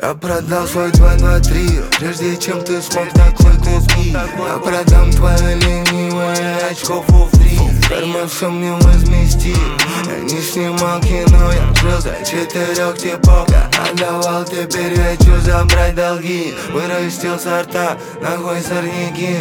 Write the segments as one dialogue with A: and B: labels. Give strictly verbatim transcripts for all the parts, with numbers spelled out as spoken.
A: Я продал свой два два три, прежде чем ты смог такой купить. Я продам твое ленивое очко for free. Карма все мне возмести. Я не снимал кино, я жил за четырех типов. Я отдавал, теперь хочу забрать долги. Вырастил сорта, нахуй сорняки.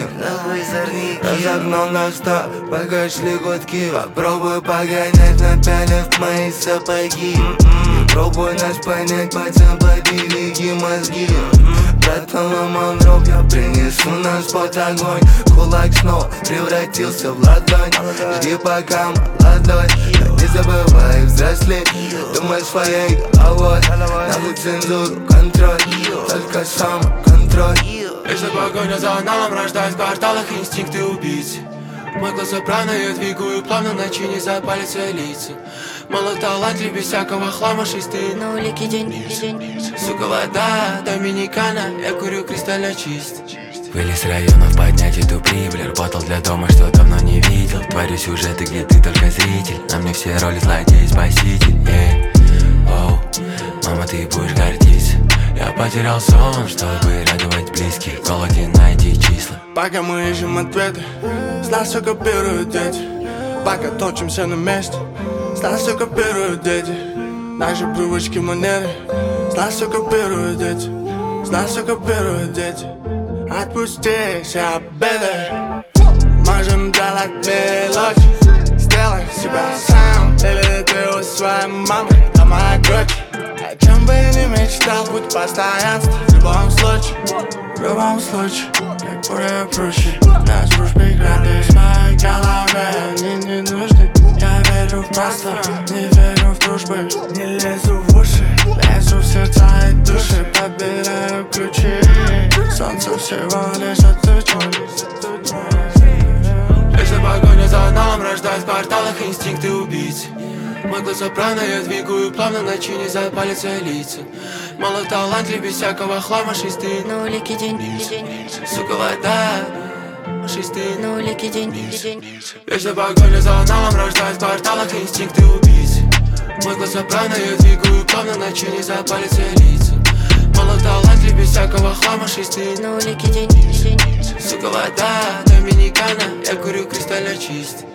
A: Разогнал на ста, пока шли гудки. Попробуй погонять, напялив мои сапоги. Пробуй нас понять, пацан, побереги мозги. Братан ломал дров, я принесу нас под огонь. Кулак снова превратился в ладонь. Жди пока молодой, не забывай взрослеть. Думай своей головой, нахуй цензуру, контроль. Только самоконтроль.
B: Если погоня за аналом рождает в кварталах инстинкты убийцы. Мой глаз оправно, я двигаю плавно, ночи не запалятся лица. Мало талантлив, без всякого хлама, шестые на улике день. Сука, вода, доминикана, я курю кристально чист. Вылез с районов поднять эту прибыль. Работал для дома, что давно не видел. Творю сюжеты, где ты только зритель. На мне все роли злодей и спаситель. yeah. Оу, мама, ты будешь гордиться. Я потерял сон, чтобы радовать близких. В голоде найти числа.
C: Пока мы ищем ответы, с нас все копируют дети. Пока точимся на месте, с нас все копируют дети. Наши привычки, манеры, с нас все копируют дети. С нас все копируют дети. Отпусти себя, baby. Можем делать мелочи. Сделай себя сам. Или ты у своей мамы, это моя грудь. О чем бы я не мечтал, будь постоянство. В любом случае, в любом случае, как более проще. Для служб преграды с моей головы они не нужны. Я верю в просто, не верю в дружбы. Не лезу в уши, лезу в сердца и души. Подбираю ключи, солнце всего лишь отвечу.
B: Если погоня за аналом рождает в кварталах инстинкты убийцы. Мой глаз оправно, я двигаю плавно, ночи не запалятся лица. Мало талантлив, без всякого хлама, шестые на улике день. Сука, вода, шестые на улике день. Если погоня за аналом рождает в кварталах инстинкты убийцы. Мой глаз оправно, я двигаю плавно, ночи не запалятся лица. Мало талантлив, без всякого хлама, шестые на улике день. Сука, вода, доминикана, я курю кристально чист.